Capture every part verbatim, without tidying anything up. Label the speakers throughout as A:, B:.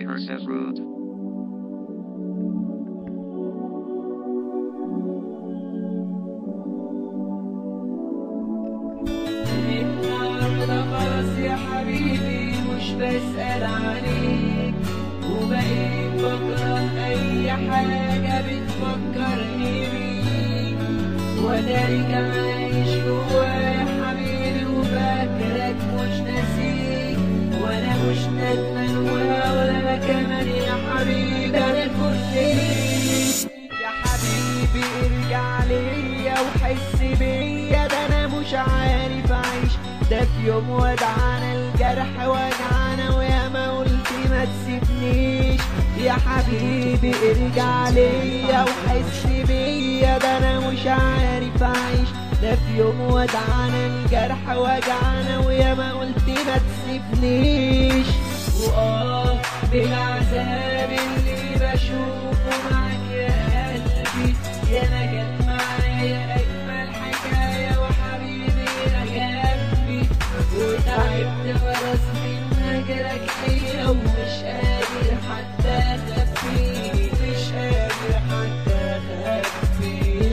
A: versus Root.
B: النهارده خلاص يا حبيبي مش بسأل عليك، وبقيت بكره أي حاجة بتفكرني بيك، وأداريك عايش جوايا حبيبي وفاكرك مش ناسيك، وأنا مش ندمان ولا كمان يا حبيبي أنا كل ليك. يا حبيبي ارجع ليا وحس بيا، ده أنا مش عارف أعيش، ده في يوم ودعنا الجرح وجعنا وياما قلت ما تسيبنيش. يا حبيبي ارجع ليا وحس بيا، ده انا مش عارف اعيش، ده في يوم ودعنا الجرح وجعنا وياما قلت ما تسيبنيش. واه بالعذاب اللي بشوفه معاك يا قلبي، يا ما كانت معايا اجمل حكايه وحبيبي يا جنبي، وتعبت ورث منك رجليا ومش قادر حتى اخبي، مش قادر حتى اخبي.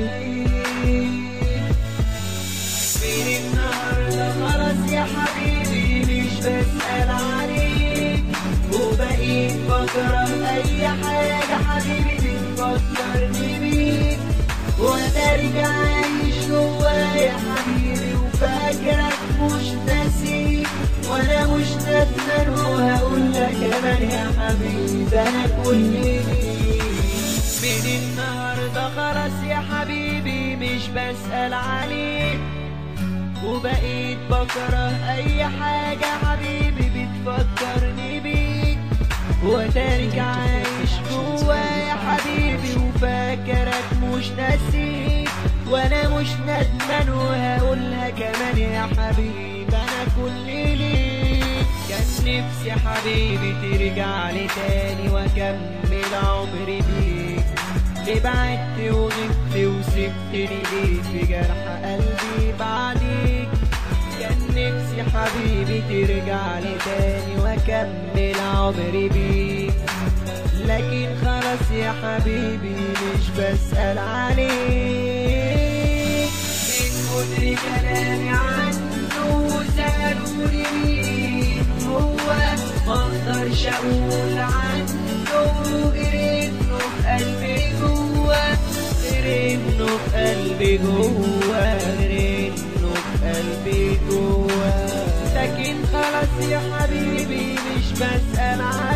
B: من النهارده خلاص يا حبيبي مش بسأل عليك، وبقيت بكره اي حاجه حبيبي بتفكرني بيك، وأداريك عايش جوايا حبيبي وفاكرك مش ناسيك، وانا مش ندمان وهقولك كمان يا حبيبي انا كل ليك. من النهارده خلاص يا حبيبي مش بسأل عليك، وبقيت بكره اي حاجه حبيبي بتفكرني بيك، وأداريك عايش جوايا حبيبي وفاكرك مش ناسيك، وانا مش ندمان وهقولها كمان يا حبيبي انا كل ليك. كان نفسي حبيبي ترجع لي تاني واكمل عمري بيك، ليه بعدت وغبت وسبتني ليه في جرح قلبي بعديك. كان نفسي حبيبي ترجع لي تاني واكمل عمري بيك، لكن خلاص يا حبيبي مش بسأل عليك. من كتر كلامي عنه سألوني مين هو، مقدرش اقول عنه غير انه في قلبي جوا، غير انه في قلبي جوا، غير انه في قلبي جوا. لكن خلاص يا حبيبي مش بسأل عليك.